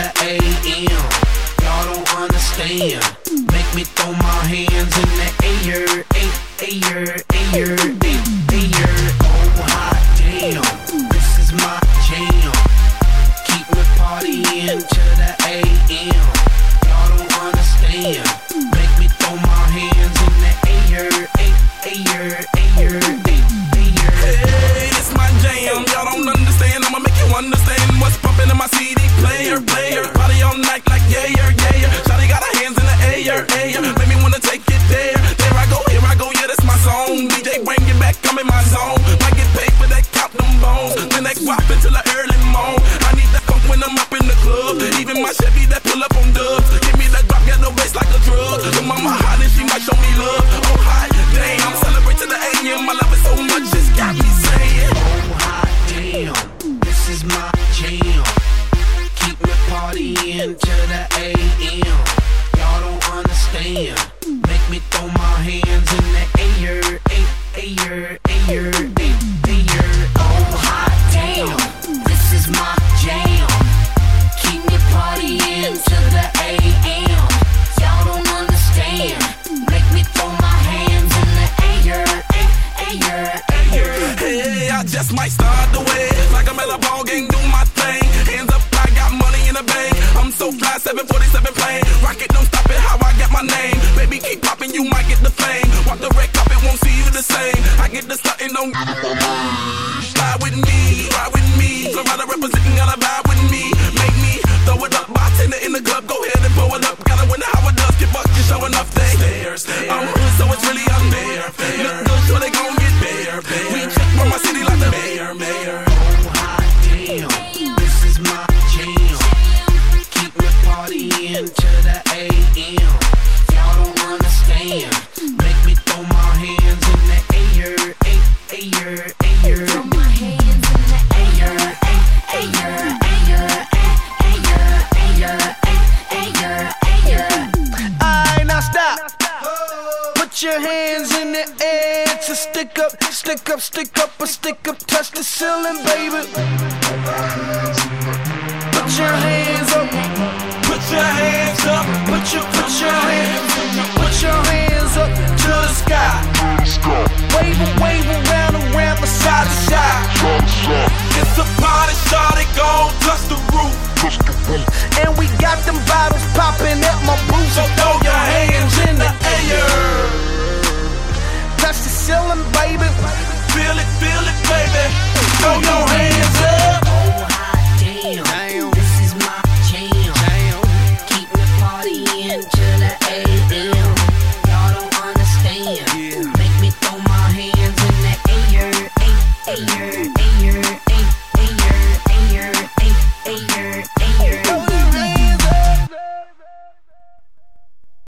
the AM. Y'all don't understand. Make me throw my hands in the air, air, air, air. Oh hot damn, this is my jam. Keep me partying to the AM. Y'all don't understand. Make me throw my hands in the air, air, air, air. Hey, this my jam. Y'all don't understand. I'ma make you understand what's pumping in my CD player. Party all night like yeah. Shawty got her hands in the air. Make me wanna take it there. There I go, here I go. Yeah, that's my song. DJ bring it back, I'm in my zone. Might get paid for that, count them bones. Then they guap until the early morn. I need that funk when I'm up in the club. Even my Chevy that pull up on dubs. Give me that drop, get no bass like a drug. The mama hot and she might show me love. Oh hot damn, celebrate to the AM. I love it so much, it's got me saying. Oh hot damn, this is my jam. Keep me partying to the AM. Y'all don't understand. Make me throw my hands in the air, air, air, air. Oh hot damn, this is my jam. Keep me partying to the AM. Y'all don't understand. Make me throw my hands in the air, air, air. Hey, I just might start the way. Like I'm at a ball game, do my thing. Hands up, I got money in the bank. I'm so fly, 747 plane. Rocket, don't stop it, how I got my name. Baby, keep popping, you might get the fame. Walk the red carpet, won't see you the same. I get the stuntin', don't ride with me, ride with me. Florida representing, gotta vibe with me. Make me throw it up, bartender in the club. Go ahead and blow it up. Gotta win how it does, get bucked, just show enough things. I'm hood, so it's really unfair. Look good, sure they gon' get bare. We check from my city like the mayor. Oh hot damn, this is my jam. Keep me partying to the AM. Y'all don't understand. Make me throw my hands in the air, air, air. Throw my hands in the air, air, air, air, air. Alright, now stop. Put your hands in the air to stick up, or stick up, touch the ceiling, baby. Put your hands up, put your hands up, put your hands up to the sky. Wave 'em around the